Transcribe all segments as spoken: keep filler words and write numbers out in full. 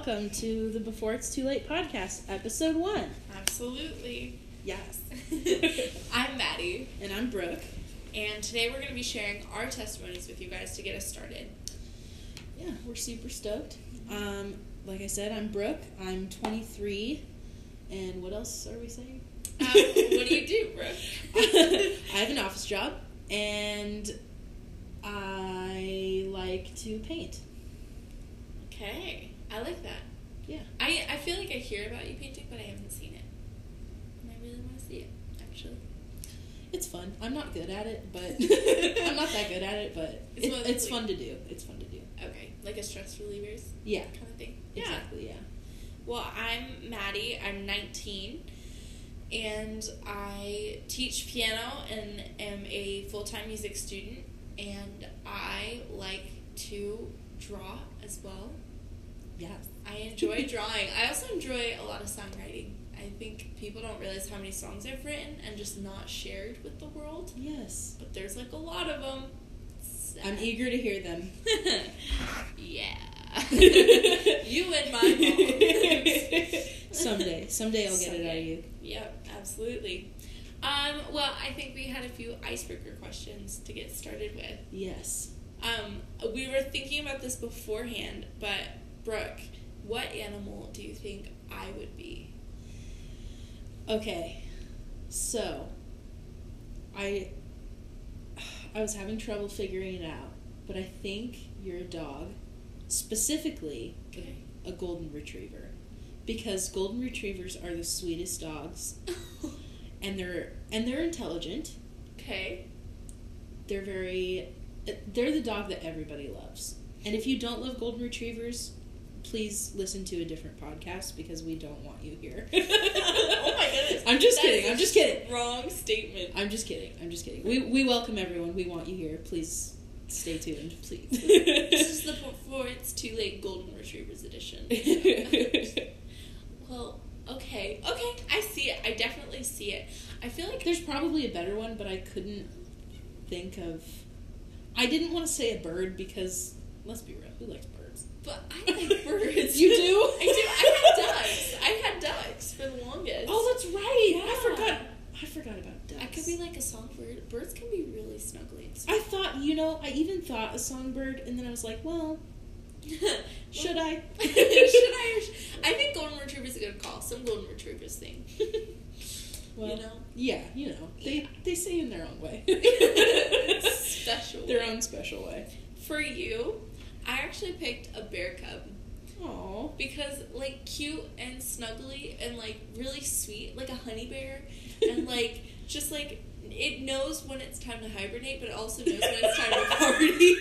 welcome to the Before It's Too Late podcast, episode one. Absolutely. Yes. I'm Maddie. And I'm Brooke. And today we're going to be sharing our testimonies with you guys to get us started. Yeah, we're super stoked. Um, like I said, I'm Brooke. I'm twenty-three. And what else are we saying? Um, what do you do, Brooke? I have an office job, and I like to paint. Okay. I like that. Yeah. I, I feel like I hear about you painting, but I haven't seen it. And I really want to see it, actually. It's fun. I'm not good at it, but I'm not that good at it, but It's it, one of it's the- fun to do. It's fun to do. Okay. Like a stress relievers Yeah. kind of thing. Exactly, yeah. Well, I'm Maddie. I'm nineteen. And I teach piano and am a full-time music student. And I like to draw as well. Yes. I enjoy drawing. I also enjoy a lot of songwriting. I think people don't realize how many songs I've written and just not shared with the world. Yes. But there's like a lot of them. Sad. I'm eager to hear them. Yeah. You and my mom. Someday. Someday I'll get Someday. it out of you. Yep, absolutely. Um, well, I think we had a few icebreaker questions to get started with. Yes. Um, we were thinking about this beforehand, but Brooke, what animal do you think I would be? Okay. So, I I was having trouble figuring it out, but I think you're a dog, specifically Okay. a, a golden retriever, because golden retrievers are the sweetest dogs, and they're and they're intelligent. Okay. They're very they're the dog that everybody loves. And if you don't love golden retrievers, please listen to a different podcast because we don't want you here. Oh my goodness. I'm just That kidding. is I'm just kidding. Wrong statement. I'm just kidding. I'm just kidding. We we welcome everyone. We want you here. Please stay tuned, please. This is the Before It's Too Late Golden Retrievers edition. Well, okay. Okay, I see it. I definitely see it. I feel like There's probably a better one, but I couldn't think of... I didn't want to say a bird because, let's be real, who likes birds? But I like birds. You do? I do. I had ducks. I had ducks for the longest. Oh, that's right. Yeah. I forgot. I forgot about ducks. I could be like a songbird. Birds can be really snuggly and I sweet. thought, you know, I even thought a songbird, and then I was like, well, should I? Should I? Or sh- I think golden retriever's a good call. Some golden retrievers thing. Well, You know? yeah, you know, they Yeah. they sing in their own way. Special. Their way. own special way. For you, I actually picked a bear cub. Aww. Because, like, cute and snuggly and, like, really sweet, like a honey bear. And, like, just, like, it knows when it's time to hibernate, but it also knows when it's time to party.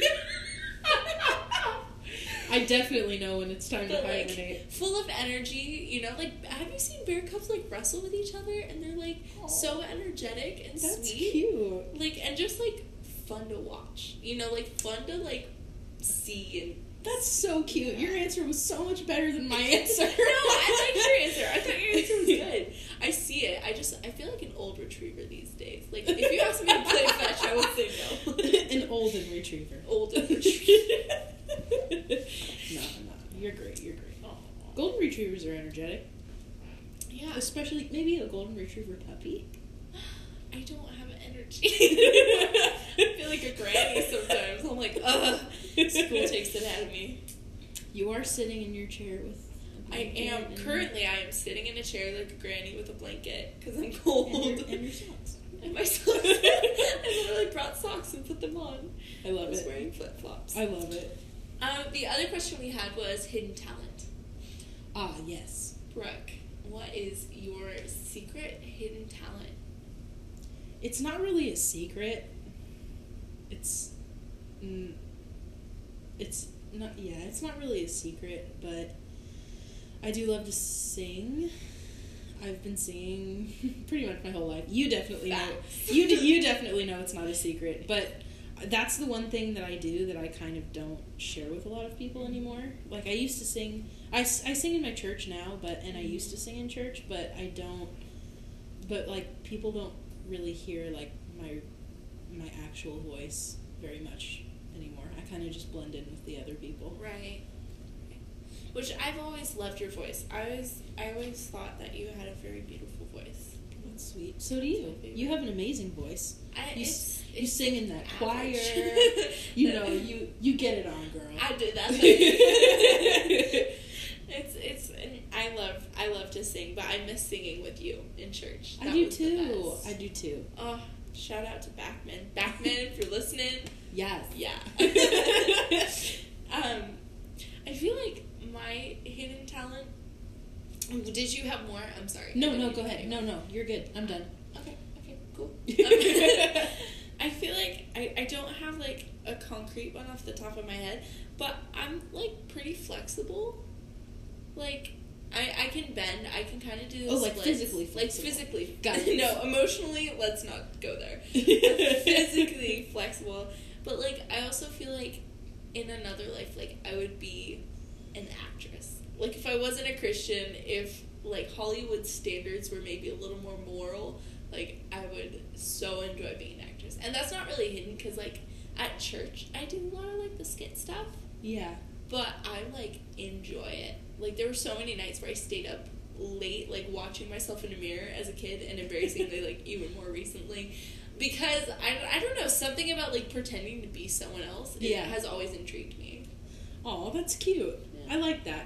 I definitely know when it's time But, to like, hibernate. full of energy, you know? Like, have you seen bear cubs, like, wrestle with each other? And they're, like, Aw. so energetic and That's sweet. cute. Like, and just, like, fun to watch. You know, like, fun to, like, see and... That's so cute. Your answer was so much better than my answer. No, I liked your answer. I thought your answer was good. I see it. I just, I feel like an old retriever these days. Like, if you asked me to play fetch, I would say no. An olden retriever. Olden retriever. No, no. You're great. You're great. Golden retrievers are energetic. Yeah. Especially, maybe a golden retriever puppy. I don't have energy. I feel like a granny sometimes. I'm like, ugh. School takes it out of me. You are sitting in your chair with a I blanket am. and- Currently, I am sitting in a chair like a granny with a blanket because I'm cold. And your, and your socks. And my socks. I literally brought socks and put them on. I love I was it. wearing flip flops. I love it. Um, the other question we had was hidden talent. Ah, yes. Brooke, what is your secret hidden talent? It's not really a secret. It's... Mm, it's not... Yeah, it's not really a secret, but I do love to sing. I've been singing pretty much my whole life. You definitely know. Facts. You, d- you definitely know it's not a secret, but that's the one thing that I do that I kind of don't share with a lot of people anymore. Like, I used to sing... I, s- I sing in my church now, but and I used to sing in church, but I don't... But, like, people don't really hear, like, my my actual voice very much anymore. I kind of just blend in with the other people. Right. Which I've always loved your voice. I always, I always thought that you had a very beautiful voice. That's sweet. So do you. You have an amazing voice. I, you, it's, you it's sing in that average. choir. You know, you you get it on, girl. I did that. it's it's. And I love I love to sing, but I miss singing with you in church. That I do was the too. best. I do too. Oh, shout out to Backman. Backman, if you're listening. Yes. Yeah. um, I feel like my hidden talent. Did you have more? I'm sorry. No, no, go ahead. No, no, you're good. I'm done. Okay, okay, cool. Um, I feel like I, I don't have like a concrete one off the top of my head, but I'm like pretty flexible. Like I, I can bend. I can kind of do. Oh, like splits. physically Like flexible. physically. Got it. No, emotionally, let's not go there. I'm physically flexible, but like I also feel like in another life, like I would be an actress. Like if I wasn't a Christian, if like Hollywood standards were maybe a little more moral, like I would so enjoy being an actress. And that's not really hidden because like at church I do a lot of like the skit stuff. Yeah. But I like enjoy it. Like there were so many nights where I stayed up late, like watching myself in a mirror as a kid, and embarrassingly like even more recently, because I, I don't know, something about like pretending to be someone else. It Yeah. has always intrigued me. Oh, that's cute. Yeah. I like that.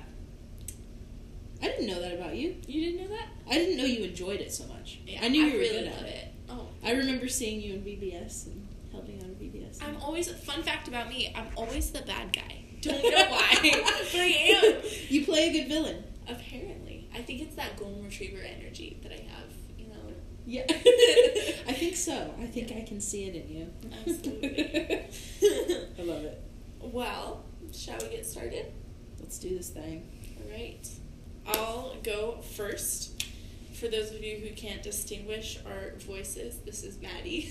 I didn't know that about you. You didn't know that? I didn't know you enjoyed it so much. Yeah, I knew I you were really good love at it. it. Oh, I remember seeing you in V B S and helping on V B S. I'm always, fun fact about me, I'm always the bad guy. Don't know why, but I am. You play a good villain. Apparently. I think it's that golden retriever energy that I have, you know. Yeah. I think so. I think I can see it in you. Absolutely. I love it. Well, shall we get started? Let's do this thing. All right. I'll go first. For those of you who can't distinguish our voices, this is Maddie.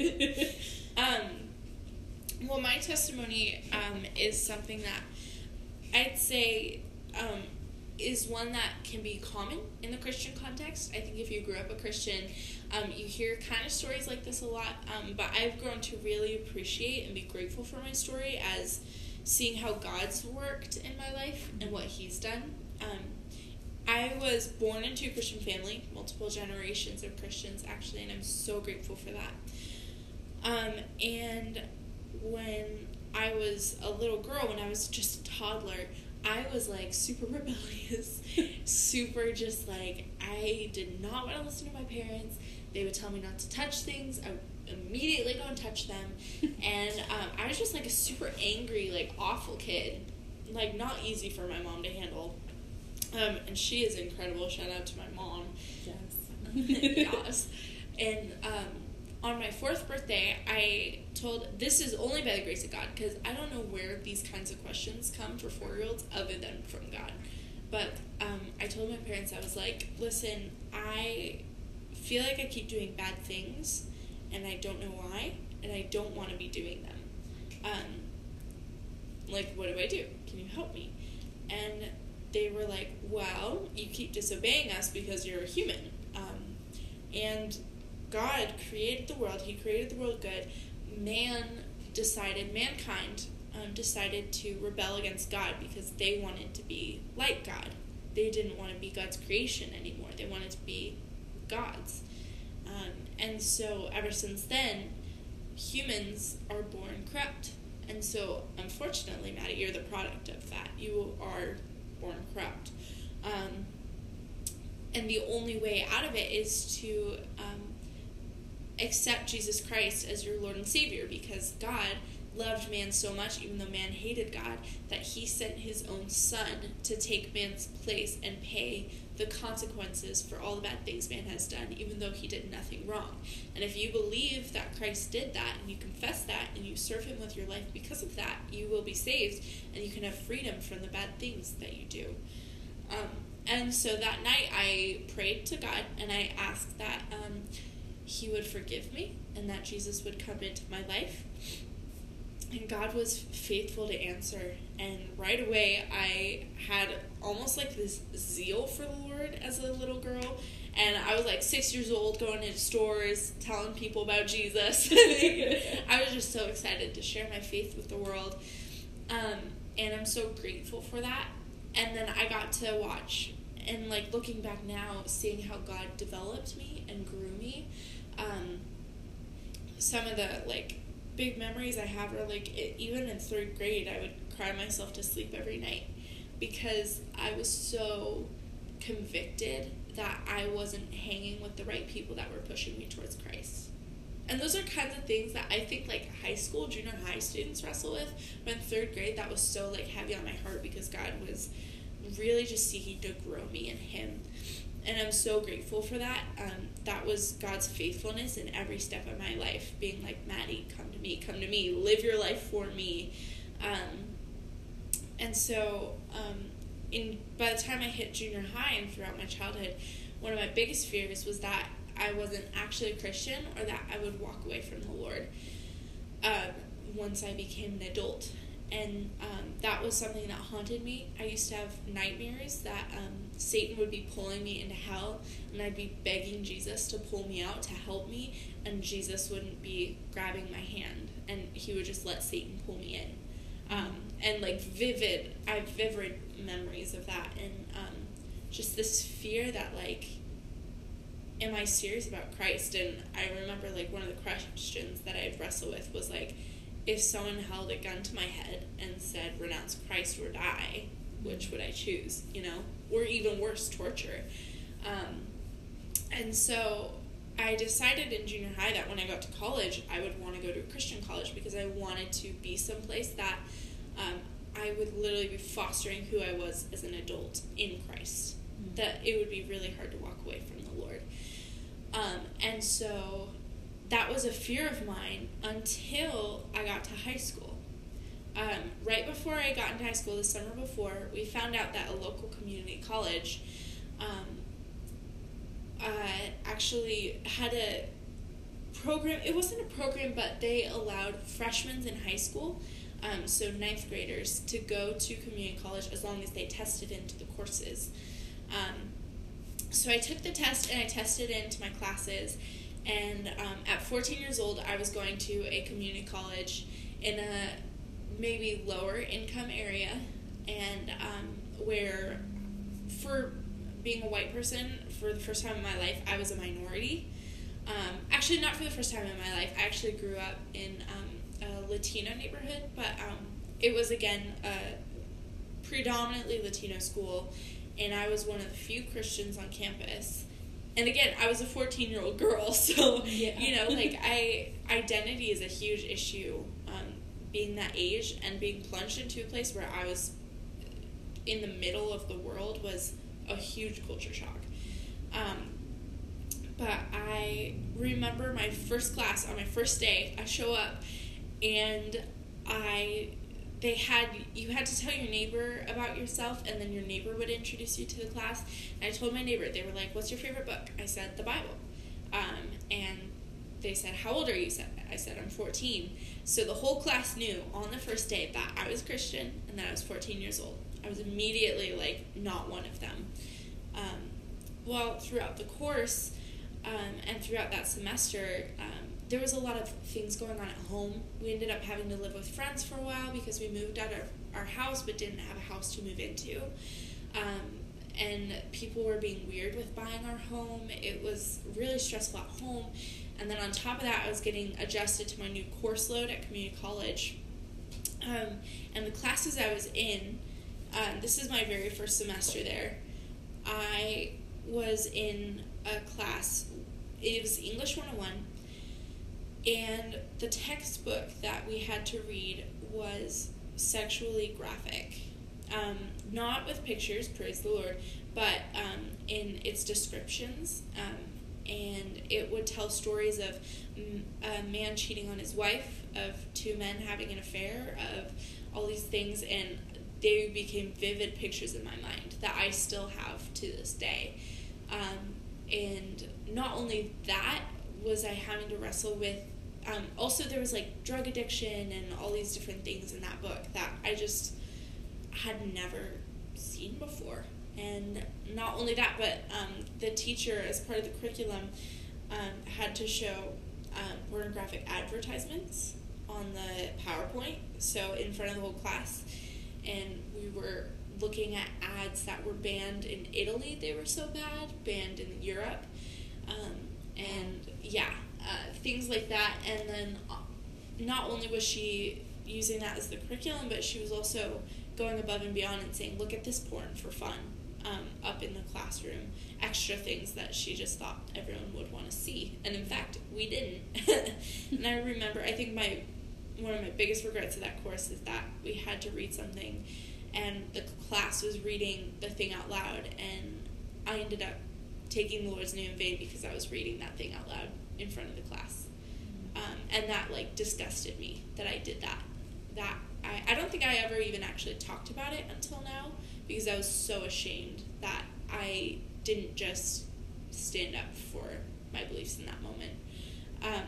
um, well, my testimony um, is something that I'd say um, is one that can be common in the Christian context. I think if you grew up a Christian, um, you hear kind of stories like this a lot, um, but I've grown to really appreciate and be grateful for my story as seeing how God's worked in my life and what He's done. Um, I was born into a Christian family, multiple generations of Christians actually, and I'm so grateful for that. Um, and when I was a little girl, when I was just a toddler, I was like super rebellious, super just like, I did not want to listen to my parents. They would tell me not to touch things. I would immediately go and touch them. And um, I was just like a super angry, like awful kid. Like not easy for my mom to handle. Um, and she is incredible. Shout out to my mom. Yes. Yes. And um, on my fourth birthday, I told, this is only by the grace of God, because I don't know where these kinds of questions come for four-year-olds other than from God. But um, I told my parents, I was like, listen, I feel like I keep doing bad things, and I don't know why, and I don't want to be doing them. Um, like, what do I do? Can you help me? And they were like, well, you keep disobeying us because you're a human. Um, and God created the world. He created the world good. Man decided, mankind um, decided to rebel against God because they wanted to be like God. They didn't want to be God's creation anymore. They wanted to be God's. Um, and so ever since then, humans are born corrupt. And so, unfortunately, Maddie, you're the product of that. You are born corrupt. Um, and the only way out of it is to um, accept Jesus Christ as your Lord and Savior, because God loved man so much, even though man hated God, that He sent His own Son to take man's place and pay the consequences for all the bad things man has done, even though He did nothing wrong. And if you believe that Christ did that, and you confess that, and you serve Him with your life because of that, you will be saved, and you can have freedom from the bad things that you do. Um, and so that night I prayed to God, and I asked that um, He would forgive me, and that Jesus would come into my life. And God was faithful to answer. And right away, I had almost like this zeal for the Lord as a little girl. And I was like six years old, going into stores, telling people about Jesus. I was just so excited to share my faith with the world. Um, and I'm so grateful for that. and then I got to watch, and like looking back now, seeing how God developed me and grew me, um, some of the like big memories I have are like it, even in third grade, I would cry myself to sleep every night because I was so convicted that I wasn't hanging with the right people that were pushing me towards Christ. And those are kinds of things that I think like high school, junior high students wrestle with. But in third grade, that was so like heavy on my heart because God was really just seeking to grow me in Him. And I'm so grateful for that. Um, that was God's faithfulness in every step of my life, being like, Maddie, come to me, come to me, live your life for me. Um, and so um, in by the time I hit junior high and throughout my childhood, one of my biggest fears was that I wasn't actually a Christian or that I would walk away from the Lord um, once I became an adult. And um, that was something that haunted me. I used to have nightmares that um, Satan would be pulling me into hell, and I'd be begging Jesus to pull me out, to help me, and Jesus wouldn't be grabbing my hand, and He would just let Satan pull me in. Um, and like vivid, I have vivid memories of that, and um, just this fear that like, am I serious about Christ? And I remember like one of the questions that I'd wrestle with was like, if someone held a gun to my head and said, renounce Christ or die, which would I choose, you know? Or even worse, torture. Um, and so I decided in junior high that when I got to college, I would want to go to a Christian college because I wanted to be someplace that um, I would literally be fostering who I was as an adult in Christ. Mm-hmm. That it would be really hard to walk away from the Lord. Um, and so that was a fear of mine until I got to high school. Um, right before I got into high school, the summer before, we found out that a local community college um, uh, actually had a program. It wasn't a program, but they allowed freshmen in high school, um, so ninth graders, to go to community college as long as they tested into the courses. Um, so I took the test and I tested into my classes. And um, at fourteen years old, I was going to a community college in a maybe lower income area, and um, where, for being a white person, for the first time in my life, I was a minority. Um, actually, not for the first time in my life. I actually grew up in um, a Latino neighborhood, but um, it was, again, a predominantly Latino school, and I was one of the few Christians on campus. And again, I was a fourteen-year-old girl, so, yeah. you know, like, I identity is a huge issue, um, being that age, and being plunged into a place where I was in the middle of the world was a huge culture shock. Um, but I remember my first class, on my first day, I show up, and I... They had, you had to tell your neighbor about yourself, and then your neighbor would introduce you to the class. And I told my neighbor, they were like, what's your favorite book? I said, the Bible. Um, and they said, how old are you? I said, I'm fourteen. So the whole class knew on the first day that I was Christian and that I was fourteen years old. I was immediately, like, not one of them. Um, well, throughout the course, um, and throughout that semester, um, there was a lot of things going on at home. We ended up having to live with friends for a while because we moved out of our house but didn't have a house to move into. Um, and people were being weird with buying our home. It was really stressful at home. And then on top of that, I was getting adjusted to my new course load at community college. Um, and the classes I was in, um, this is my very first semester there, I was in a class, it was English one oh one, and the textbook that we had to read was sexually graphic. Um, not with pictures, praise the Lord, but um, in its descriptions. Um, and it would tell stories of a man cheating on his wife, of two men having an affair, of all these things. And they became vivid pictures in my mind that I still have to this day. Um, and not only that, was I having to wrestle with, um, also there was like drug addiction and all these different things in that book that I just had never seen before. And not only that, but um, the teacher, as part of the curriculum, um, had to show um, pornographic advertisements on the PowerPoint, so in front of the whole class. And we were looking at ads that were banned in Italy. They were so bad, banned in Europe. Um, and yeah, uh, things like that. And then not only was she using that as the curriculum, but she was also going above and beyond and saying, look at this porn for fun, um, up in the classroom. Extra things that she just thought everyone would want to see. And in fact, we didn't. And I remember, I think my one of my biggest regrets of that course is that we had to read something, and the class was reading the thing out loud, and I ended up taking the Lord's name in vain because I was reading that thing out loud in front of the class. Um, and that, like, disgusted me that I did that. That I, I don't think I ever even actually talked about it until now, because I was so ashamed that I didn't just stand up for my beliefs in that moment. Um,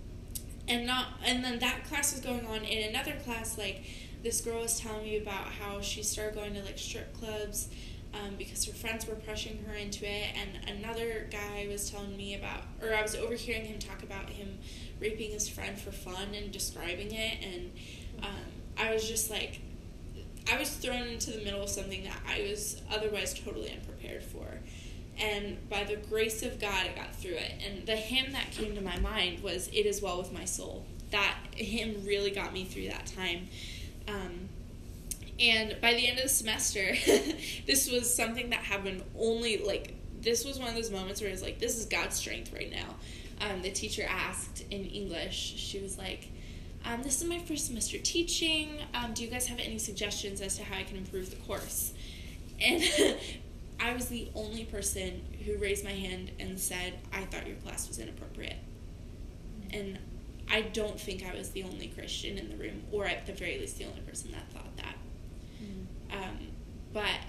and not and then that class was going on. In another class, like, this girl was telling me about how she started going to, like, strip clubs um, because her friends were pushing her into it. And another guy was telling me about, or I was overhearing him talk about him raping his friend for fun and describing it. And um, I was just like, I was thrown into the middle of something that I was otherwise totally unprepared for. And by the grace of God, I got through it. And the hymn that came to my mind was "It Is Well With My Soul." That hymn really got me through that time. Um, and by the end of the semester, this was something that happened only, like, this was one of those moments where it was like, this is God's strength right now. Um, the teacher asked in English, she was like, um, this is my first semester teaching. Um, do you guys have any suggestions as to how I can improve the course? And I was the only person who raised my hand and said, I thought your class was inappropriate. And I don't think I was the only Christian in the room, or at the very least the only person that thought that. Mm. Um, but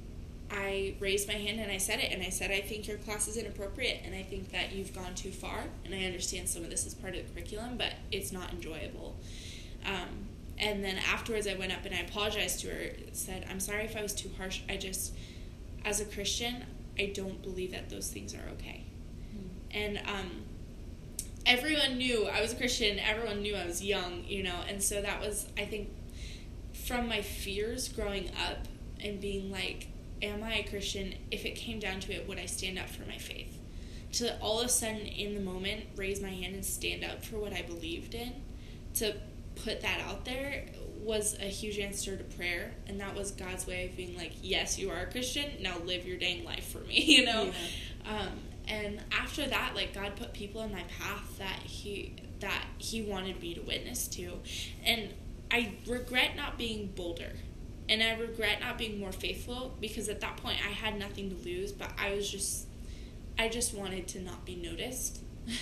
I raised my hand and I said it, and I said, I think your class is inappropriate, and I think that you've gone too far, and I understand some of this is part of the curriculum, but it's not enjoyable. Um, and then afterwards I went up and I apologized to her, said, I'm sorry if I was too harsh. I just, as a Christian, I don't believe that those things are okay. Mm. And um, everyone knew I was a Christian, everyone knew I was young, you know, and so that was, I think, from my fears growing up and being like, am I a Christian? If it came down to it, would I stand up for my faith? To all of a sudden, in the moment, raise my hand and stand up for what I believed in, to put that out there was a huge answer to prayer, and that was God's way of being like, yes, you are a Christian, now live your dang life for me, you know? Yeah. Um, and after that, like, God put people in my path that he, that he wanted me to witness to, and I regret not being bolder. And I regret not being more faithful, because at that point I had nothing to lose, but I was just, I just wanted to not be noticed.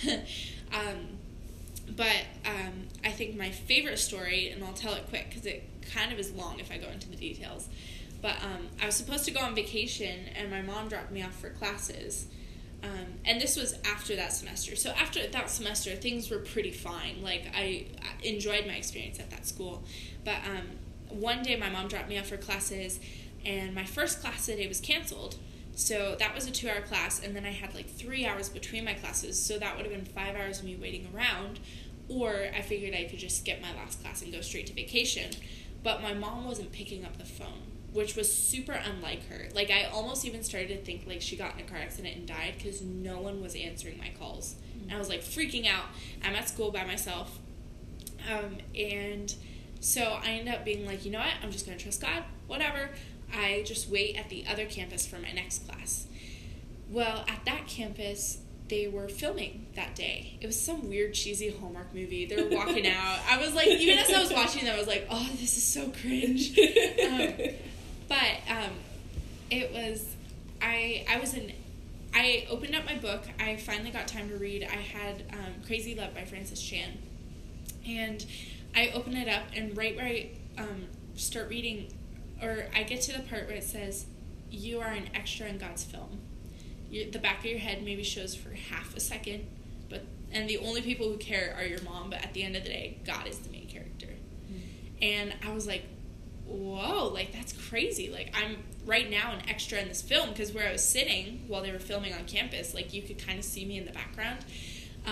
um, but um, I think my favorite story, and I'll tell it quick because it kind of is long if I go into the details, but um, I was supposed to go on vacation, and my mom dropped me off for classes. Um, and this was after that semester. So after that semester, things were pretty fine. Like, I, I enjoyed my experience at that school. But um, one day my mom dropped me off for classes, and my first class today was canceled. So that was a two-hour class, and then I had like three hours between my classes, so that would have been five hours of me waiting around, or I figured I could just skip my last class and go straight to vacation. But my mom wasn't picking up the phone, which was super unlike her. Like, I almost even started to think like she got in a car accident and died, because no one was answering my calls. Mm-hmm. And I was like freaking out. I'm at school by myself, um, and so I ended up being like, you know what, I'm just going to trust God, whatever. I just wait at the other campus for my next class. Well, at that campus, they were filming that day. It was some weird, cheesy Hallmark movie. They were walking out. I was like, even as I was watching them, I was like, oh, this is so cringe. Um, but um, it was, I I was in, I opened up my book. I finally got time to read. I had um, Crazy Love by Francis Chan. And I open it up, and right where I um, start reading, or I get to the part where it says, you are an extra in God's film. You're, the back of your head maybe shows for half a second, but and the only people who care are your mom, but at the end of the day, God is the main character. Mm. And I was like, whoa, like, that's crazy. Like, I'm right now an extra in this film, because where I was sitting while they were filming on campus, like, you could kind of see me in the background. Um,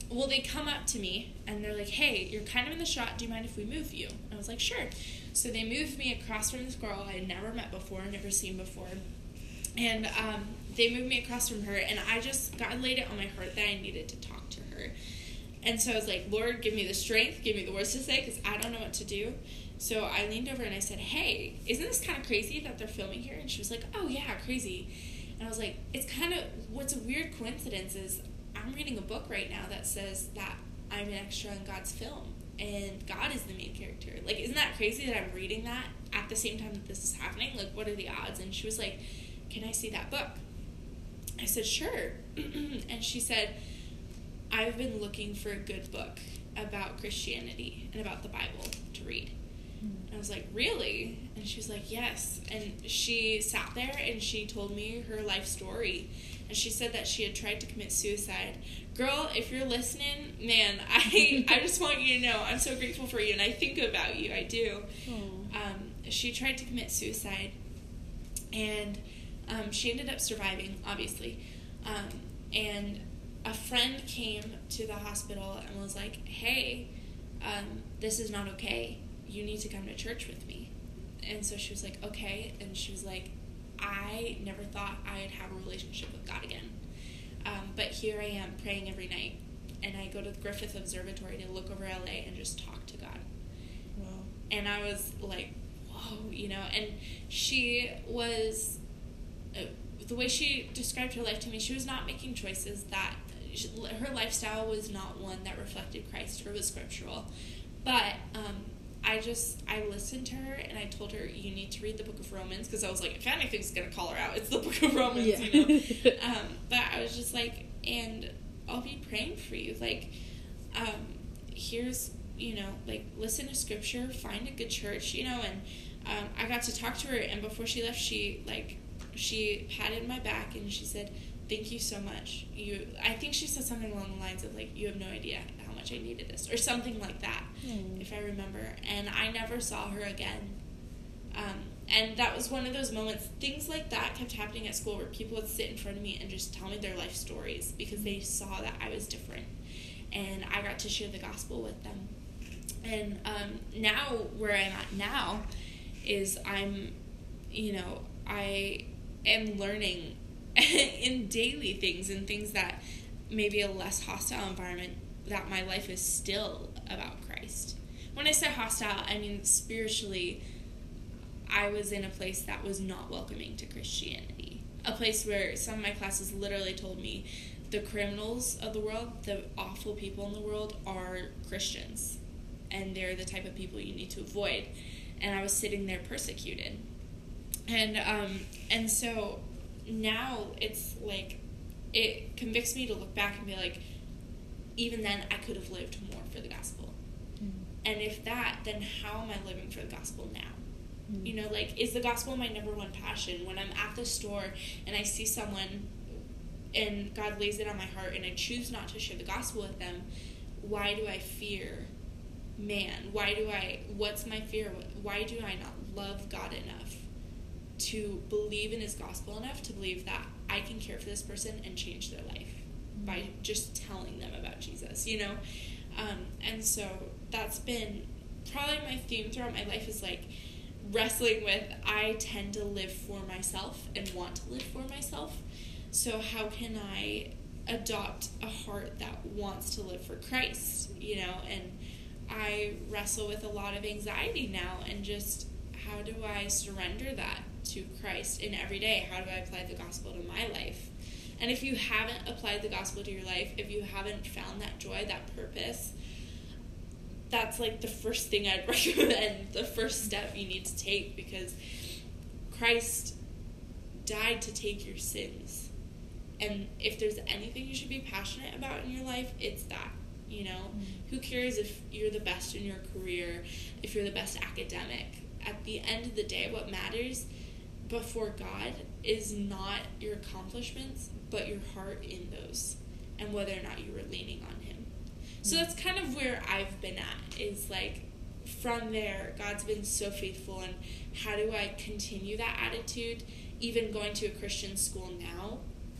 well, they come up to me and they're like, hey, you're kind of in the shot. Do you mind if we move you? And I was like, sure. So they moved me across from this girl I had never met before, never seen before. And um, they moved me across from her, and I just, God laid it on my heart that I needed to talk to her. And so I was like, Lord, give me the strength, give me the words to say, because I don't know what to do. So I leaned over and I said, hey, isn't this kind of crazy that they're filming here? And she was like, oh, yeah, crazy. And I was like, it's kind of, what's a weird coincidence is I'm reading a book right now that says that I'm an extra in God's film, and God is the main character. Like, isn't that crazy that I'm reading that at the same time that this is happening? Like, what are the odds? And she was like, can I see that book? I said, sure. And she said, I've been looking for a good book about Christianity and about the Bible to read. And I was like, really? And she was like, yes. And she sat there and she told me her life story. And she said that she had tried to commit suicide. Girl, if you're listening, man, I I just want you to know I'm so grateful for you, and I think about you. I do. Um, she tried to commit suicide, and um, she ended up surviving, obviously. Um, and a friend came to the hospital and was like, hey, um, this is not okay. You need to come to church with me. And so she was like, okay. And she was like, I never thought I'd have a relationship with God again. Um, but here I am praying every night. And I go to the Griffith Observatory to look over L A and just talk to God. Wow. And I was like, whoa, you know. And she was, uh, the way she described her life to me, she was not making choices that, she, her lifestyle was not one that reflected Christ or was scriptural. But, um, I just, I listened to her, and I told her, you need to read the book of Romans, because I was like, if anything's going to call her out, it's the book of Romans, yeah. you know? um, but I was just like, and I'll be praying for you. Like, um, here's, you know, like, listen to scripture, find a good church, you know, and um, I got to talk to her, and before she left, she, like, she patted my back, and she said, thank you so much. You, I think she said something along the lines of, like, you have no idea how much I needed this, or something like that, mm. if I remember. And I never saw her again. Um, and that was one of those moments, things like that kept happening at school, where people would sit in front of me and just tell me their life stories, because they saw that I was different. And I got to share the gospel with them. And um, now, where I'm at now, is I'm, you know, I am learning in daily things, and things that maybe a less hostile environment, that my life is still about Christ. When I say hostile, I mean spiritually, I was in a place that was not welcoming to Christianity. A place where some of my classes literally told me the criminals of the world, the awful people in the world, are Christians, and they're the type of people you need to avoid. And I was sitting there persecuted. And um, and so now it's like, it convicts me to look back and be like, even then I could have lived more for the gospel. Mm. And if that, then how am I living for the gospel now? Mm. You know, like, is the gospel my number one passion? When I'm at the store and I see someone and God lays it on my heart and I choose not to share the gospel with them, why do I fear man? Why do I, what's my fear? Why do I not love God enough to believe in his gospel enough to believe that I can care for this person and change their life by just telling them about Jesus, you know? Um, and so that's been probably my theme throughout my life, is like wrestling with, I tend to live for myself and want to live for myself. So how can I adopt a heart that wants to live for Christ, you know? And I wrestle with a lot of anxiety now, and just, how do I surrender that to Christ in every day? How do I apply the gospel to my life? And if you haven't applied the gospel to your life, if you haven't found that joy, that purpose, that's like the first thing I'd recommend, the first step you need to take, because Christ died to take your sins. And if there's anything you should be passionate about in your life, it's that. You know, mm-hmm. Who cares if you're the best in your career, if you're the best academic? At the end of the day, what matters before God is not your accomplishments, but your heart in those, and whether or not you were leaning on him. Mm-hmm. So that's kind of where I've been at, is like, from there, God's been so faithful, and how do I continue that attitude, even going to a Christian school now?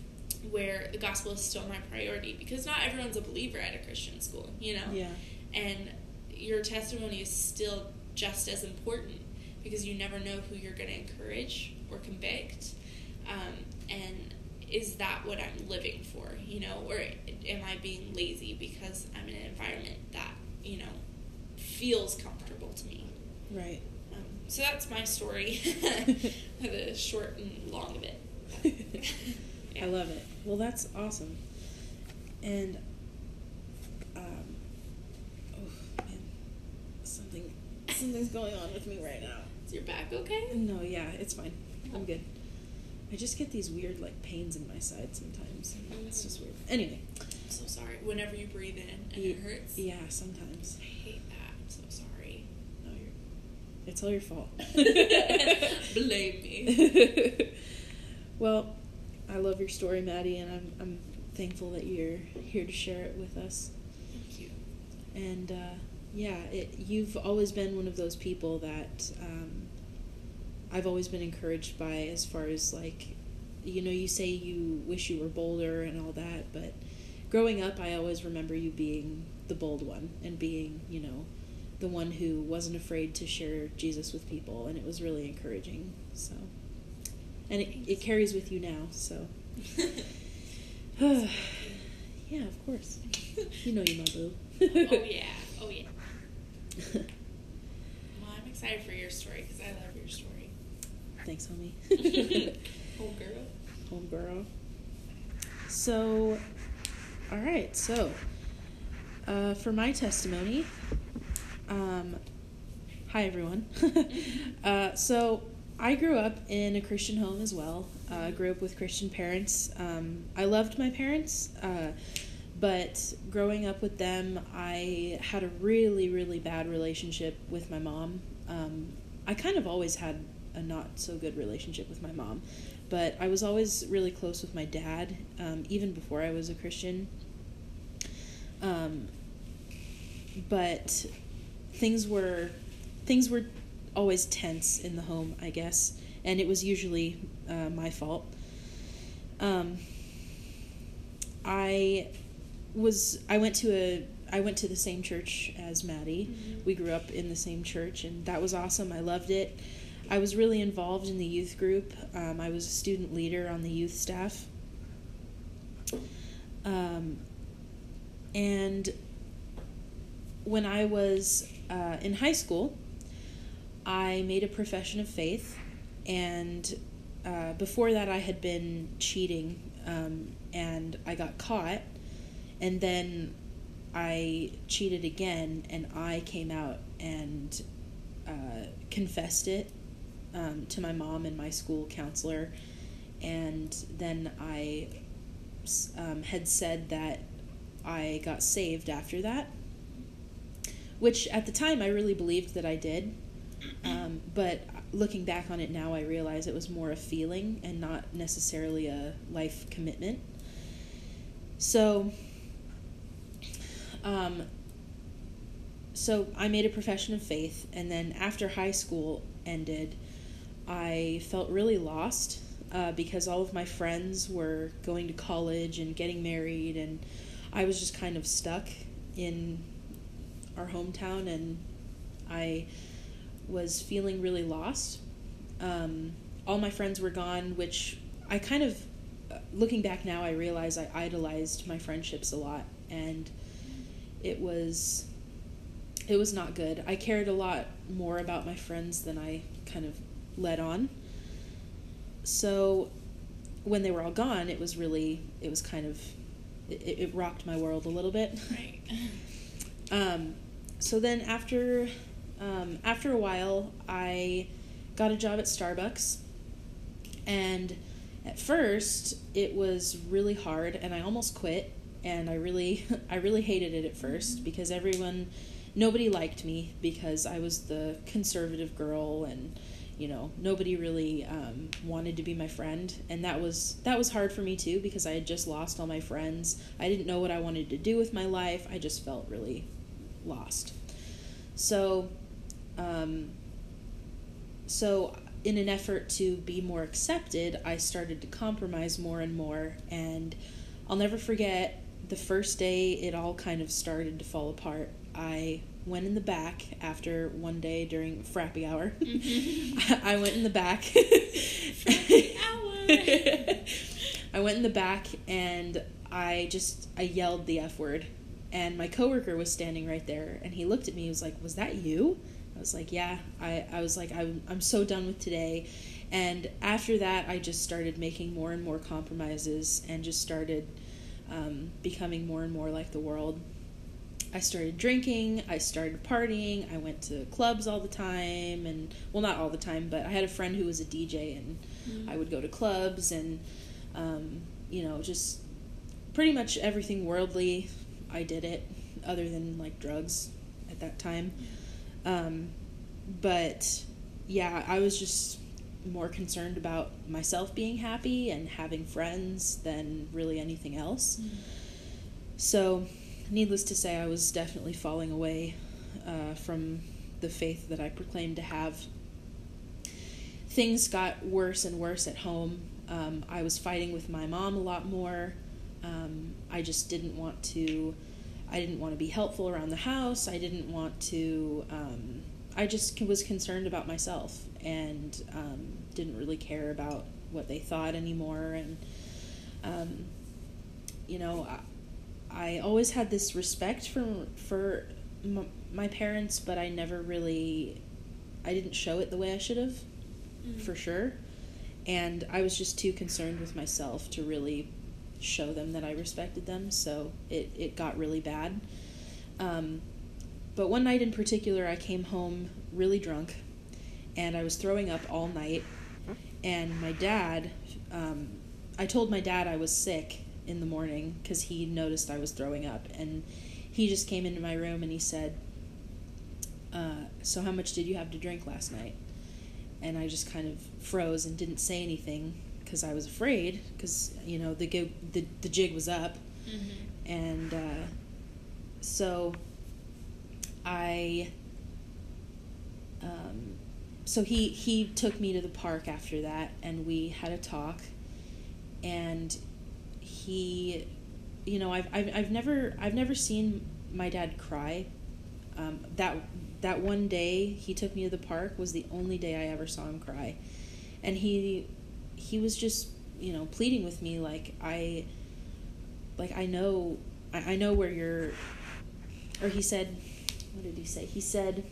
where the gospel is still my priority, because not everyone's a believer at a Christian school, you know? Yeah. And your testimony is still just as important, because you never know who you're going to encourage or convict. Um, and is that what I'm living for, you know? Or am I being lazy because I'm in an environment that, you know, feels comfortable to me? Right. Um, so that's my story, the short and long of it. Yeah. I love it. Well, that's awesome. And, um, oh, man, something, something's going on with me right now. Is your back okay? No, yeah, it's fine. I'm good. I just get these weird, like, pains in my side sometimes. It's just weird. Anyway. I'm so sorry. Whenever you breathe in and y- it hurts. Yeah, sometimes. I hate that. I'm so sorry. No, you're, it's all your fault. Blame me. Well, I love your story, Maddie, and I'm I'm thankful that you're here to share it with us. Thank you. And uh, yeah, it, you've always been one of those people that um, I've always been encouraged by, as far as, like, you know, you say you wish you were bolder and all that, but growing up, I always remember you being the bold one and being, you know, the one who wasn't afraid to share Jesus with people, and it was really encouraging. So, and it, it carries with you now, so. Yeah, of course. You know you, my boo. Oh, yeah. Oh, yeah. Well, I'm excited for your story, because I love your story. Thanks, homie. Home girl. Home girl. So, all right. So, uh, for my testimony, um, hi everyone. uh, so, I grew up in a Christian home as well. Uh, I grew up with Christian parents. Um, I loved my parents, uh, but growing up with them, I had a really, really bad relationship with my mom. Um, I kind of always had a not so good relationship with my mom, but I was always really close with my dad, um, even before I was a Christian. Um, but things were things were always tense in the home, I guess, and it was usually uh, my fault. Um, I was I went to a I went to the same church as Maddie. Mm-hmm. We grew up in the same church, and that was awesome. I loved it. I was really involved in the youth group. Um, I was a student leader on the youth staff. Um, and when I was uh, in high school, I made a profession of faith, and uh, before that I had been cheating, um, and I got caught, and then I cheated again, and I came out and uh, confessed it um, to my mom and my school counselor, and then I um, had said that I got saved after that, which at the time I really believed that I did. Um, but looking back on it now, I realize it was more a feeling and not necessarily a life commitment. So, um, so I made a profession of faith, and then after high school ended, I felt really lost uh, because all of my friends were going to college and getting married, and I was just kind of stuck in our hometown, and I was feeling really lost. Um, all my friends were gone, which I kind of, looking back now, I realize I idolized my friendships a lot, and it was, it was not good. I cared a lot more about my friends than I kind of let on. So when they were all gone, it was really, it was kind of, it, it rocked my world a little bit. Right. um, so then after... Um, after a while, I got a job at Starbucks, and at first it was really hard, and I almost quit, and I really, I really hated it at first because everyone, nobody liked me because I was the conservative girl, and you know, nobody really um, wanted to be my friend, and that was that was hard for me too because I had just lost all my friends. I didn't know what I wanted to do with my life. I just felt really lost. So. Um, so in an effort to be more accepted, I started to compromise more and more. And I'll never forget the first day it all kind of started to fall apart. I went in the back after one day during Frappy Hour. Mm-hmm. I went in the back. Frappy Hour! I went in the back and I just, I yelled the F word. And my coworker was standing right there, and he looked at me. He was like, "Was that you?" I was like, "Yeah." I, I was like, I'm, I'm so done with today. And after that, I just started making more and more compromises and just started um, becoming more and more like the world. I started drinking, I started partying, I went to clubs all the time, and, well, not all the time, but I had a friend who was a D J, and mm. I would go to clubs, and, um, you know, just pretty much everything worldly, I did it, other than, like, drugs at that time. Um, but, yeah, I was just more concerned about myself being happy and having friends than really anything else. Mm. So, needless to say, I was definitely falling away uh, from the faith that I proclaimed to have. Things got worse and worse at home. Um, I was fighting with my mom a lot more. Um, I just didn't want to, I didn't want to be helpful around the house. I didn't want to, um, I just was concerned about myself and um, didn't really care about what they thought anymore. And, um, you know, I, I always had this respect for for m- my parents, but I never really, I didn't show it the way I should have, mm-hmm. for sure. And I was just too concerned with myself to really show them that I respected them, so it, it got really bad. Um, but one night in particular, I came home really drunk, and I was throwing up all night, and my dad, um, I told my dad I was sick in the morning because he noticed I was throwing up, and he just came into my room and he said, uh, so how much did you have to drink last night? And I just kind of froze and didn't say anything because I was afraid, because, you know, the, the the jig was up. Mm-hmm. And uh, so I um, so he he took me to the park after that, and we had a talk, and he, you know, I've I've I've never I've never seen my dad cry. Um, that that one day he took me to the park was the only day I ever saw him cry, and he he was just, you know, pleading with me like I like I know I, I know where you're, or he said, what did he say? He said,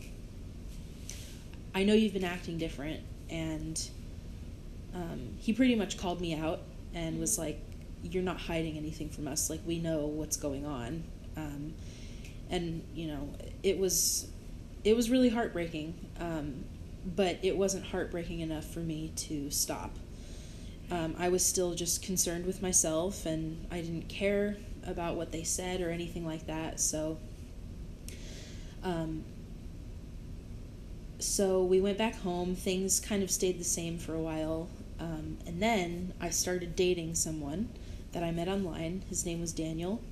I know you've been acting different, and um, he pretty much called me out and was like, you're not hiding anything from us. Like, we know what's going on. Um, and, you know, it was, it was really heartbreaking. Um, but it wasn't heartbreaking enough for me to stop. Um, I was still just concerned with myself, and I didn't care about what they said or anything like that. So, um, so we went back home. Things kind of stayed the same for a while. Um, and then I started dating someone that I met online. His name was Daniel.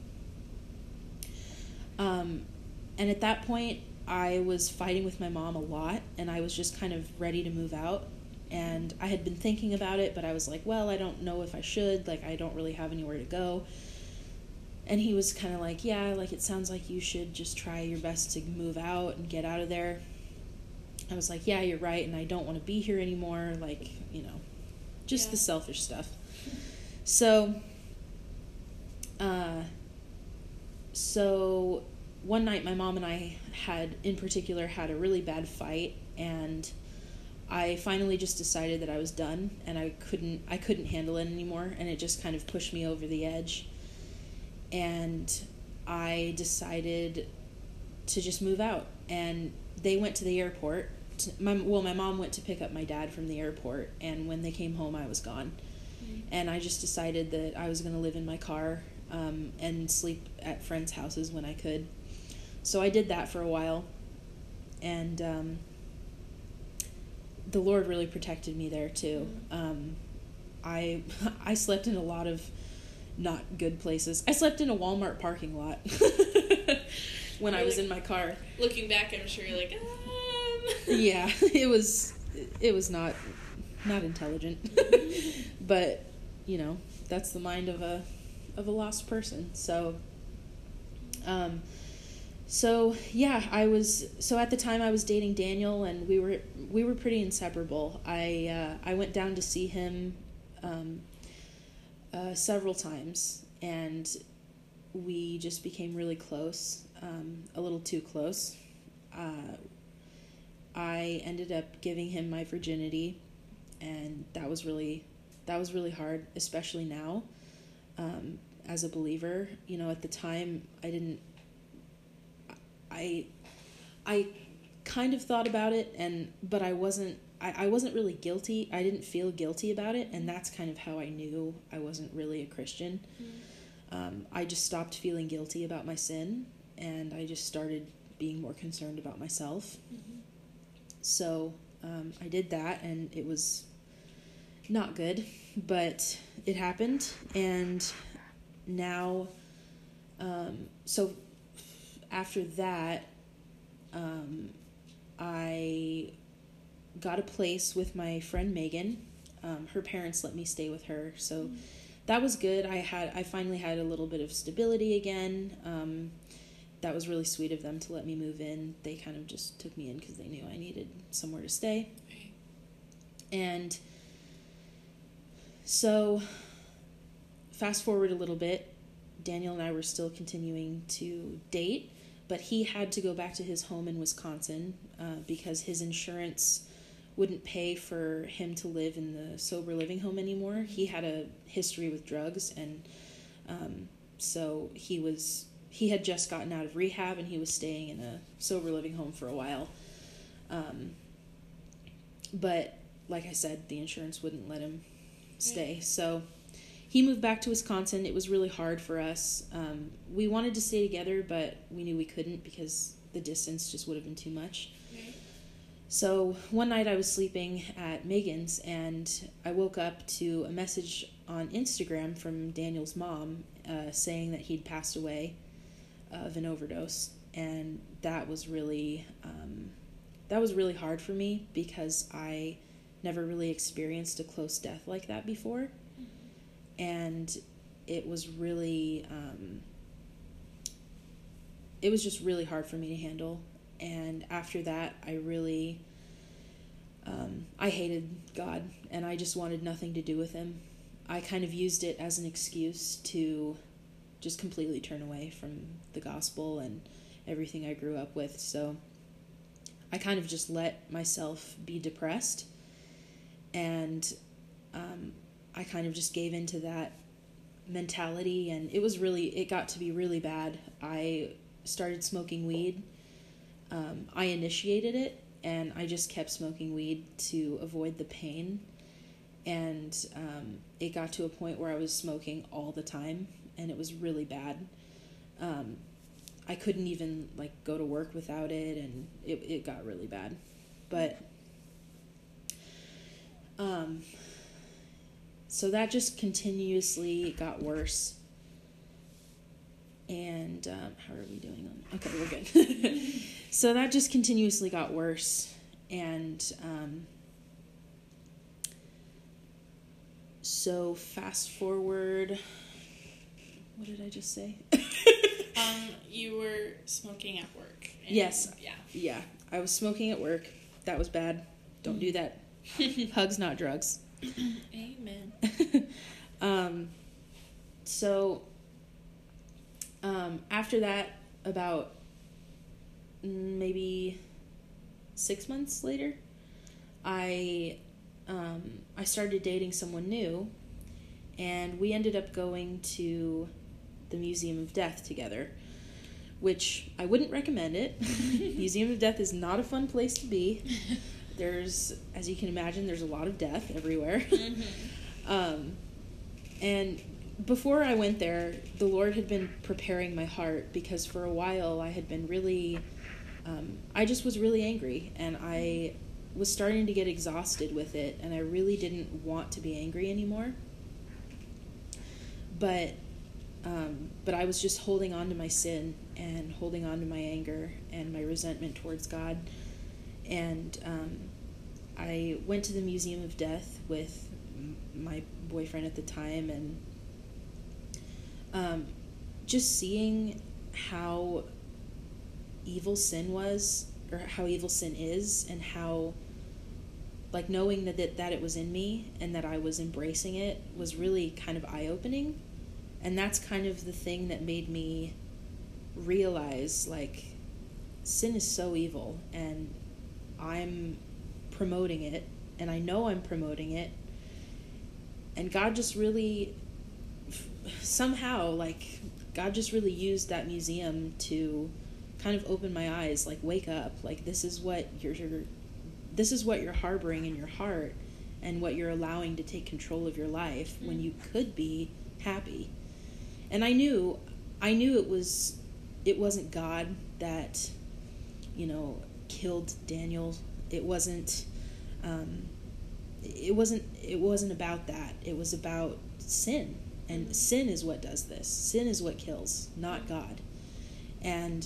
Um, and at that point, I was fighting with my mom a lot, and I was just kind of ready to move out. And I had been thinking about it, but I was like, well, I don't know if I should. Like, I don't really have anywhere to go. And he was kind of like, yeah, like, it sounds like you should just try your best to move out and get out of there. I was like, yeah, you're right, and I don't want to be here anymore. Like, you know, just yeah. the selfish stuff. So, uh, so one night my mom and I had, in particular, had a really bad fight, and I finally just decided that I was done, and I couldn't, I couldn't handle it anymore, and it just kind of pushed me over the edge. And I decided to just move out, and they went to the airport. To, my, well, my mom went to pick up my dad from the airport, and when they came home, I was gone. Mm-hmm. And I just decided that I was going to live in my car um, and sleep at friends' houses when I could. So I did that for a while, and um, the Lord really protected me there too. Mm-hmm. Um, I I slept in a lot of not good places. I slept in a Walmart parking lot when you're I was like, in my car. Looking back, I'm sure you're like, um. Yeah, it was it was not not intelligent. But, you know, that's the mind of a of a lost person. So, um, so yeah, I was so at the time I was dating Daniel, and we were we were pretty inseparable. I uh, I went down to see him um, uh, several times, and we just became really close, um, a little too close. Uh, I ended up giving him my virginity, and that was really that was really hard, especially now. Um, as a believer, you know, at the time I didn't, I, I kind of thought about it, and, but I wasn't, I, I wasn't really guilty. I didn't feel guilty about it. And that's kind of how I knew I wasn't really a Christian. Mm-hmm. Um, I just stopped feeling guilty about my sin, and I just started being more concerned about myself. Mm-hmm. So, um, I did that, and it was not good, but it happened. And now, um, so after that, um, I got a place with my friend Megan. Um, her parents let me stay with her, so mm-hmm. that was good. I had, I finally had a little bit of stability again. Um, that was really sweet of them to let me move in. They kind of just took me in because they knew I needed somewhere to stay. Right. And so, fast forward a little bit, Daniel and I were still continuing to date, but he had to go back to his home in Wisconsin uh, because his insurance wouldn't pay for him to live in the sober living home anymore. He had a history with drugs, and um, so he was he had just gotten out of rehab, and he was staying in a sober living home for a while. Um, but like I said, the insurance wouldn't let him stay. So he moved back to Wisconsin. It was really hard for us. Um, we wanted to stay together, but we knew we couldn't because the distance just would have been too much. Right. So one night I was sleeping at Megan's, and I woke up to a message on Instagram from Daniel's mom uh, saying that he'd passed away of an overdose. And that was really, um, that was really hard for me because I never really experienced a close death like that before. Mm-hmm. And it was really, um, it was just really hard for me to handle. And after that, I really, um, I hated God, and I just wanted nothing to do with him. I kind of used it as an excuse to just completely turn away from the gospel and everything I grew up with. So I kind of just let myself be depressed, and um, I kind of just gave into that mentality, and it was really, it got to be really bad. I started smoking weed. Um, I initiated it, and I just kept smoking weed to avoid the pain, and um, it got to a point where I was smoking all the time, and it was really bad. Um, I couldn't even, like, go to work without it, and it, it got really bad. But, um, so that just continuously got worse. And, um, how are we doing on, okay, we're good. So that just continuously got worse, and, um, so fast forward, what did I just say? um, you were smoking at work. And, yes. Yeah. Yeah. I was smoking at work. That was bad. Don't do that. Hugs, not drugs. Amen. um, so, um, after that, about maybe six months later, I, um, I started dating someone new, and we ended up going to the Museum of Death together, which I wouldn't recommend it. Museum of Death is not a fun place to be. There's, as you can imagine, there's a lot of death everywhere. Mm-hmm. um, and before I went there, the Lord had been preparing my heart, because for a while I had been really, um, I just was really angry, and I was starting to get exhausted with it, and I really didn't want to be angry anymore. But Um, but I was just holding on to my sin and holding on to my anger and my resentment towards God. And um, I went to the Museum of Death with m- my boyfriend at the time, and um, just seeing how evil sin was, or how evil sin is, and how, like, knowing that it, that it was in me and that I was embracing it was really kind of eye-opening. And that's kind of the thing that made me realize, like, sin is so evil, and I'm promoting it, and I know I'm promoting it, and God just really, somehow, like, God just really used that museum to kind of open my eyes, like, wake up, like, this is what you're, you're this is what you're harboring in your heart, and what you're allowing to take control of your life mm. when you could be happy. And I knew, I knew it was, it wasn't God that, you know, killed Daniel. It wasn't, um, it wasn't, it wasn't about that. It was about sin. And mm-hmm. sin is what does this. Sin is what kills, not God. And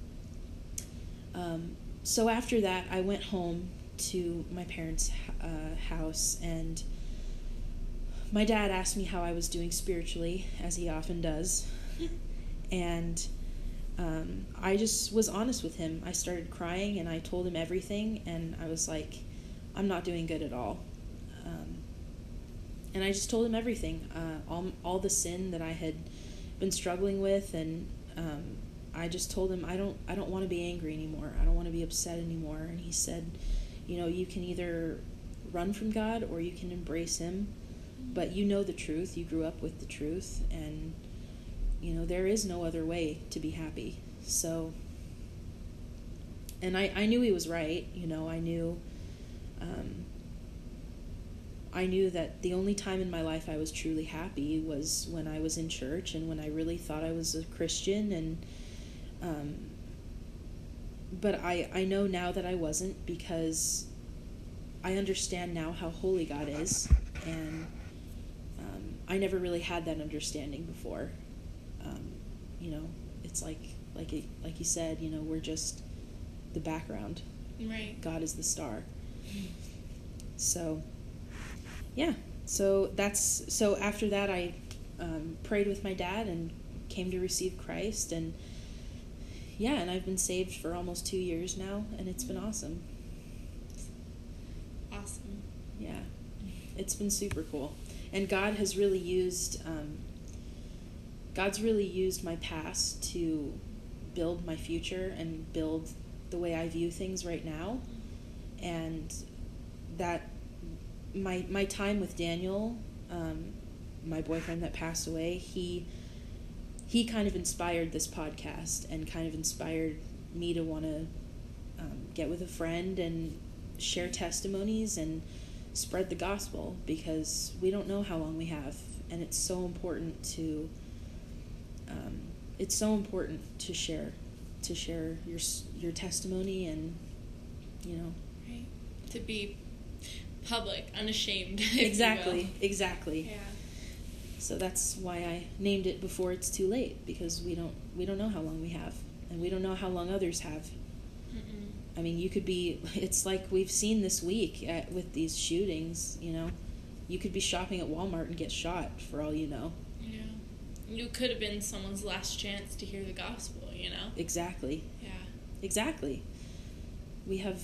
um, so after that, I went home to my parents' uh, house, and my dad asked me how I was doing spiritually, as he often does. And um, I just was honest with him. I started crying, and I told him everything, and I was like, I'm not doing good at all. Um, and I just told him everything, uh, all, all the sin that I had been struggling with, and um, I just told him, I don't, I don't want to be angry anymore. I don't want to be upset anymore. And he said, you know, you can either run from God or you can embrace him, but you know the truth. You grew up with the truth, and, you know, there is no other way to be happy. So, and I, I knew he was right. You know, I knew, um, I knew that the only time in my life I was truly happy was when I was in church and when I really thought I was a Christian. And, um, but I, I know now that I wasn't, because I understand now how holy God is, and um, I never really had that understanding before. Um, you know, it's like like it, like you said, you know, we're just the background. Right. God is the star. So, yeah. So that's so after that, I um, prayed with my dad and came to receive Christ, and yeah, and I've been saved for almost two years now, and it's been awesome. Awesome. Yeah, it's been super cool. And God has really used, um, God's really used my past to build my future and build the way I view things right now. And that, my my time with Daniel, um, my boyfriend that passed away, he... he kind of inspired this podcast and kind of inspired me to want to um, get with a friend and share testimonies and spread the gospel, because we don't know how long we have, and it's so important to um, it's so important to share to share your your testimony, and you know, right, to be public, unashamed. Exactly, exactly. Yeah. So that's why I named it Before It's Too Late, because we don't we don't know how long we have, and we don't know how long others have. Mm-mm. I mean, you could be, it's like we've seen this week at, with these shootings, you know, you could be shopping at Walmart and get shot for all you know. Yeah. You could have been someone's last chance to hear the gospel, you know? Exactly. Yeah. Exactly. We have,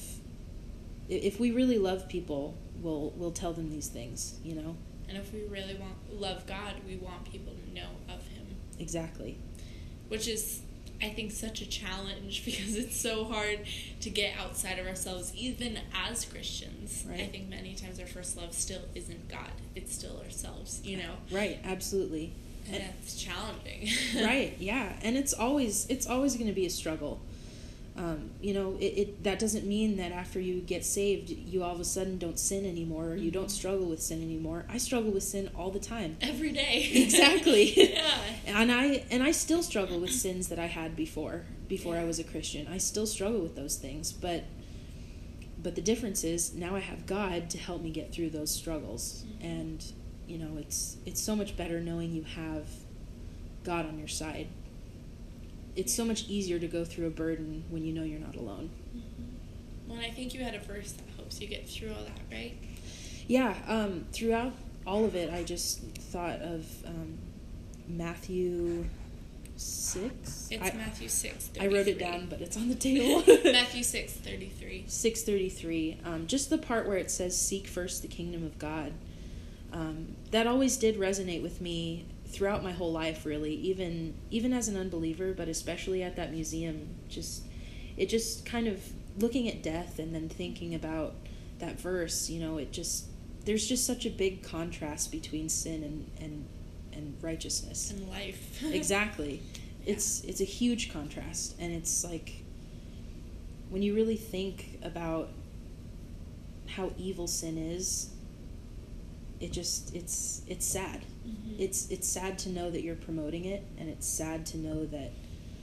if we really love people, we'll we'll tell them these things, you know? And if we really want love God, we want people to know of him. Exactly. Which is, I think, such a challenge, because it's so hard to get outside of ourselves, even as Christians. Right. I think many times our first love still isn't God. It's still ourselves, you know? Right, absolutely. And, and it's challenging. Right, yeah. And it's always it's always going to be a struggle. Um, you know, it, it that doesn't mean that after you get saved, you all of a sudden don't sin anymore, or you mm-hmm. don't struggle with sin anymore. I struggle with sin all the time. Every day. Exactly. Yeah. And I and I still struggle with sins that I had before, before yeah. I was a Christian. I still struggle with those things, but but the difference is now I have God to help me get through those struggles. Mm-hmm. And, you know, it's it's so much better knowing you have God on your side. It's so much easier to go through a burden when you know you're not alone. Mm-hmm. Well, and I think you had a verse that helps you get through all that, right? Yeah, um, throughout all of it, I just thought of um, Matthew six. It's I, Matthew six I thirty-three. wrote it down, but it's on the table. Matthew six thirty-three. six thirty-three. Um, just the part where it says, "Seek first the kingdom of God." Um, that always did resonate with me throughout my whole life, really, even even as an unbeliever, but especially at that museum. Just it just kind of looking at death and then thinking about that verse, you know, it just there's just such a big contrast between sin and and, and righteousness and life. Exactly. Yeah. It's it's a huge contrast, and it's like when you really think about how evil sin is, it just it's it's sad. Mm-hmm. It's it's sad to know that you're promoting it, and it's sad to know that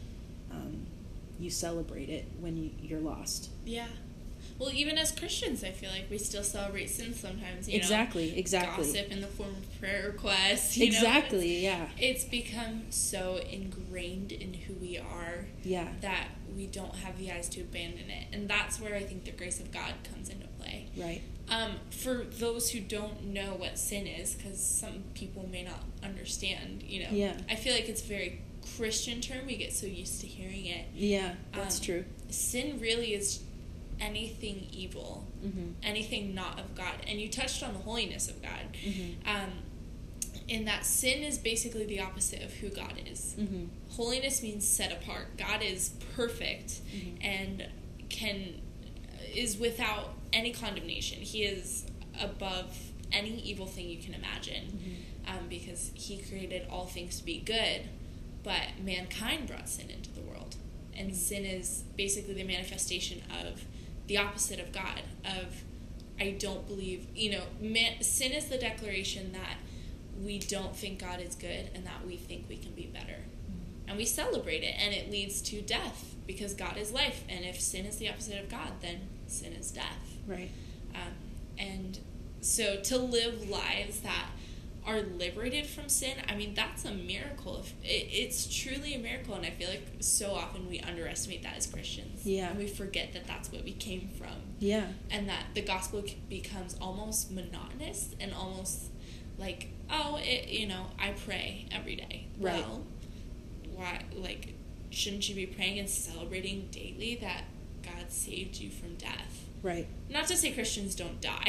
um, you celebrate it when you, you're lost. Yeah. Well, even as Christians, I feel like we still celebrate sin sometimes. You exactly, know, exactly. Gossip in the form of prayer requests. You exactly, know? It's, yeah. It's become so ingrained in who we are yeah. that we don't have the eyes to abandon it. And that's where I think the grace of God comes into play. Right. Um, for those who don't know what sin is, because some people may not understand, you know, yeah. I feel like it's a very Christian term. We get so used to hearing it. Yeah, that's um, true. Sin really is anything evil, mm-hmm. anything not of God. And you touched on the holiness of God. Mm-hmm. Um, in that sin is basically the opposite of who God is. Mm-hmm. Holiness means set apart. God is perfect mm-hmm. and can is without any condemnation. He is above any evil thing you can imagine, mm-hmm. um, because he created all things to be good, but mankind brought sin into the world. And mm-hmm. sin is basically the manifestation of the opposite of God, of I don't believe, you know, man, sin is the declaration that we don't think God is good and that we think we can be better. Mm-hmm. And we celebrate it, and it leads to death because God is life. And if sin is the opposite of God, then sin is death. Right. Um, and so to live lives that are liberated from sin, I mean, that's a miracle. It, it's truly a miracle, and I feel like so often we underestimate that as Christians. Yeah. And we forget that that's what we came from. Yeah. And that the gospel becomes almost monotonous and almost like, oh, it, you know, I pray every day. Right. Well, why, like, shouldn't you be praying and celebrating daily that God saved you from death? Right. Not to say Christians don't die.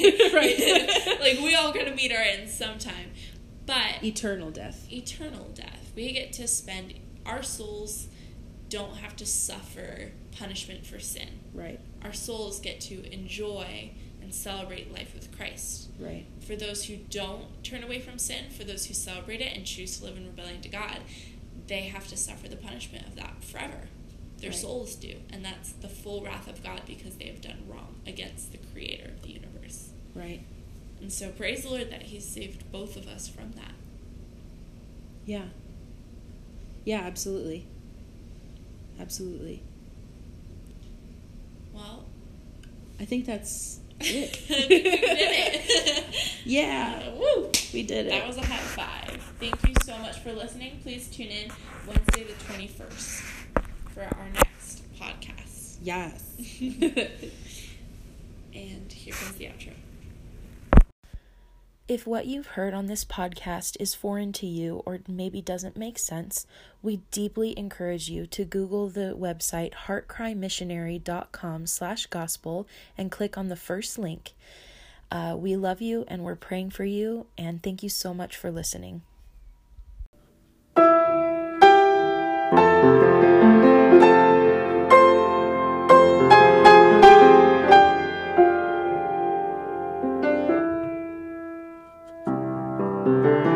Right. Like, we all gotta meet our end sometime. But eternal death. Eternal death. We get to spend, our souls don't have to suffer punishment for sin. Right. Our souls get to enjoy and celebrate life with Christ. Right. For those who don't turn away from sin, for those who celebrate it and choose to live in rebellion to God, they have to suffer the punishment of that forever. Their right. souls do, and that's the full wrath of God because they have done wrong against the creator of the universe. Right. And so praise the Lord that he's saved both of us from that. Yeah. Yeah, absolutely. Absolutely. Well, I think that's it. we did it. Yeah. Uh, woo! We did it. That was a high five. Thank you so much for listening. Please tune in Wednesday the twenty-first for our next podcast. Yes. And here comes the outro. If what you've heard on this podcast is foreign to you or maybe doesn't make sense, we deeply encourage you to Google the website heartcrymissionary.com slash gospel and click on the first link. Uh, we love you and we're praying for you, and thank you so much for listening. Thank you.